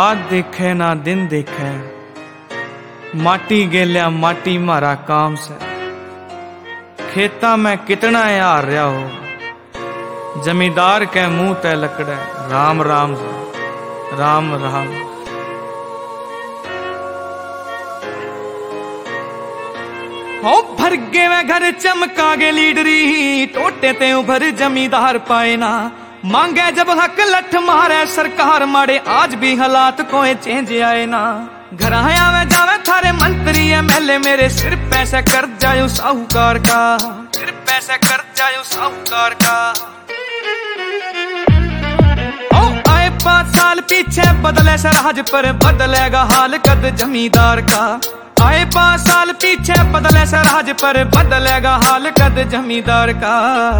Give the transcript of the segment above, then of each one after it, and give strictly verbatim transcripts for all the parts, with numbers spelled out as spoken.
रात देखे ना दिन देखे, माटी गेलिया माटी मारा काम से। खेता में कितना यार रहा हो, जमींदार के मुंह ते लकड़े। राम राम राम राम। हो भर गे वे घर चमका गे लीडरी, टोटे ते उभर जमींदार पाए ना। मांगे जब हक लठ मारे सरकार, मारे आज भी हालात कोई चेंज आए ना। घर आवे जावे थारे मंत्री एमएलए, मेरे सिर पैसे कर जायो साहूकार का, सिर पैसे कर जायो साहूकार का। ओ आए पांच साल पीछे बदले सरहज पर, बदलेगा हाल कद जमींदार का। आए पांच साल पीछे बदले सरहज पर, बदलेगा हाल कद जमींदार का।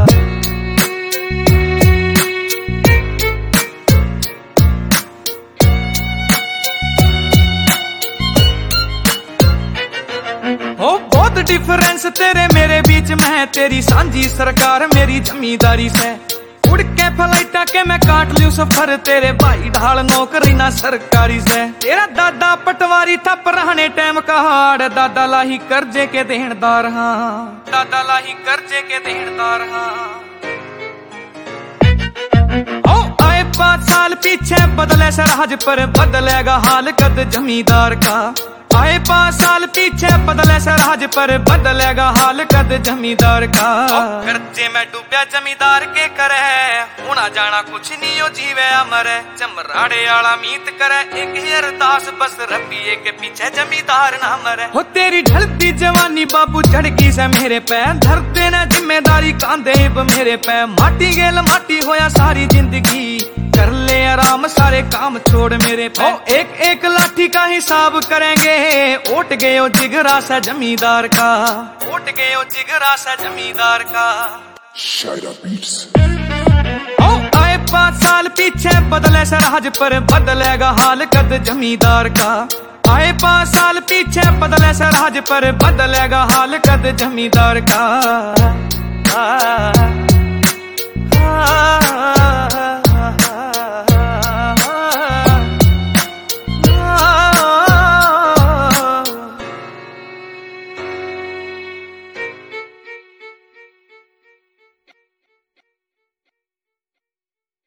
हो बहुत डिफरेंस तेरे मेरे बीच में है, तेरी सांझी सरकार मेरी जमींदारी से। उड़ के फ्लाइटा के मैं काट लूं सफर, तेरे भाई ढाल नौकरी ना सरकारी से। तेरा दादा पटवारी था पुराने टाइम का हाड़, दादा लाही कर्जे के देनदार हाँ, दादा लाही कर्जे के देनदार हाँ। ओ आए पांच साल पीछे बदले सरहज पर, बदलेगा हाल कद जमींदार का। आए पांच साल पीछे बदले सरहज पर, बदलेगा हाल कद जमींदार का। कर्जे में डूबया जमींदार के करे, होना जाना कुछ नहीं हो जीवे अमर। चमराड़े आला मीत करे एक ही अरदास, बस रबिये के पीछे जमींदार ना मरे। हो तेरी ढलती जवानी बाबू झड़की से मेरे पे, धर देना जिम्मेदारी कांधे मेरे पे। माटी गेल माटी होया सारी जिंदगी, कर ले आराम सारे काम छोड़ मेरे पे। ओ एक एक लाठी का हिसाब करेंगे, ओट गए ओ जिगरा सा जमींदार का, ओट गए ओ जिगरा सा जमींदार का। शायरा बीट्स। ओ आए पांच साल पीछे बदले सरहज पर, बदलेगा हाल कद जमींदार का। आए पांच साल पीछे बदले सरहज पर, बदलेगा हाल कद जमींदार का। आ, आ, आ,